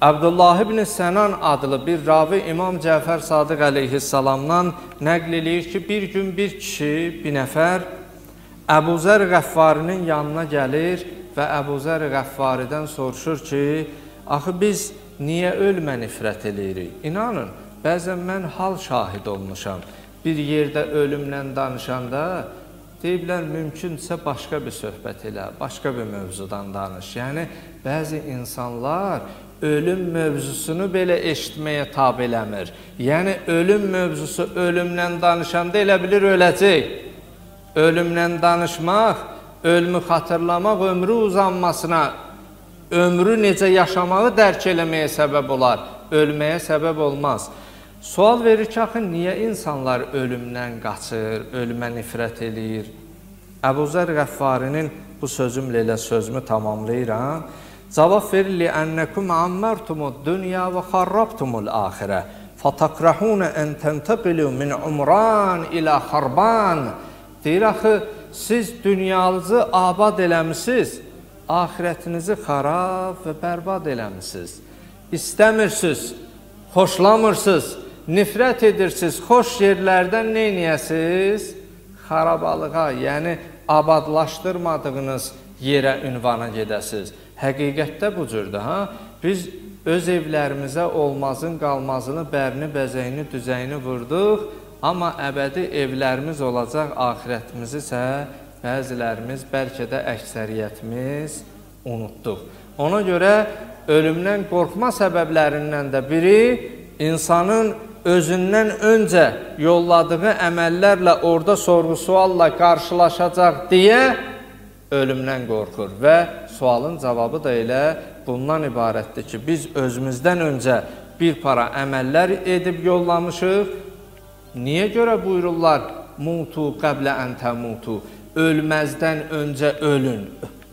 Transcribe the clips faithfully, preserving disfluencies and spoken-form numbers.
Abdullah ibn Sənan adlı bir ravi İmam Cəfər Sadiq əleyhissalamdan nəql eləyir ki, bir gün bir kişi, bir nəfər Əbu Zər Qəffarinin yanına gəlir və Əbu Zər Qəffaridən soruşur ki, axı biz niyə ölmə nifrət eləyirik? İnanın, bəzən mən hal şahid olmuşam. Bir yerdə ölümlə danışanda deyiblər, mümkünsə başqa bir söhbət elə, başqa bir mövzudan danış. Yəni, bəzi insanlar ölüm mövzusunu belə eşitməyə tab eləmir. Yəni, ölüm mövzusu ölümlə danışanda elə bilir öləcək. Ölümlə danışmaq, ölümü xatırlamaq ömrü uzanmasına, ömrü necə yaşamağı dərk eləməyə səbəb olar, ölməyə səbəb olmaz. Sual verir ki, axı, niyə insanlar ölümdən qaçır, ölümə nifrət eləyir? Əbu Zər Qəffarinin bu sözümlə elə sözümü tamamlayıram. Cavab verir, لِأَنَّكُمْ عَمَّرْتُمُ الدُّنْيَا وَخَرَّبْتُمُ الْآخِرَةِ فَتَقْرَحُونَ أَنْ تَنْتَقِلُوا مِنْ عُمْرَانِ إِلَى خَرْبَانِ Deyir, axı, siz dünyalızı abad eləmişsiniz, ahirətinizi xarab və bərbad eləmişsiniz. İstəmirsiniz, xoşlamırsınız, nifrət edirsiniz, xoş yerlərdən nə eləyəsiniz? Xarabalığa, yəni abadlaşdırmadığınız yerə ünvana gedəsiniz. Həqiqətdə bu cürdür, ha? Biz öz evlərimizə olmazın qalmazını, bərini, bəzəyini, düzəyini vurduq, amma əbədi evlərimiz olacaq, axirətimizi isə bəzilərimiz, bəlkə də əksəriyyətimiz unutduq. Ona görə ölümdən qorxma səbəblərindən də biri insanın özündən öncə yolladığı əməllərlə orada sorğu-sualla qarşılaşacaq deyə ölümdən qorxur və sualın cavabı da elə bundan ibarətdir ki, biz özümüzdən öncə bir para əməllər edib yollamışıq. Niyə görə buyururlar, mutu qəblə ən təmutu, ölməzdən öncə ölün.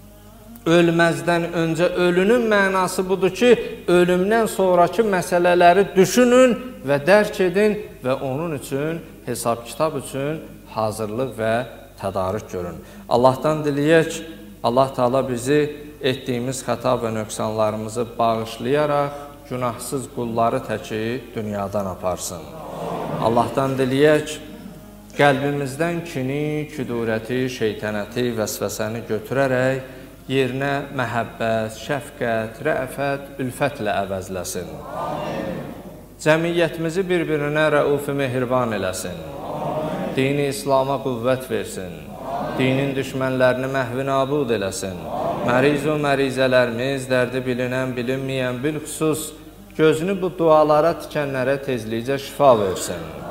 Ölməzdən öncə ölünün mənası budur ki, ölümdən sonraki məsələləri düşünün və dərk edin və onun üçün, hesab-kitab üçün hazırlıq və tədarük görün. Allahdan diləyək, Allah Teala bizi etdiyimiz xəta və nöqsanlarımızı bağışlayaraq, günahsız qulları təki dünyadan aparsın. Allahdan diləyək, qəlbimizdən kini, küdurəti, şeytənəti, vəsvəsəni götürərək, yerinə məhəbbət, şəfqət, rəfət, ülfətlə əvəzləsin. Cəmiyyətimizi bir-birinə rəuf-i mehriban eləsin. Dini İslama qüvvət versin. Dinin düşmənlərini məhvi nabud eləsin. Məriz və mərizələrimiz, dərdi bilinən, bilinməyən bilxüsus, gözünü bu dualara tikənlərə tezlikcə şifa versin.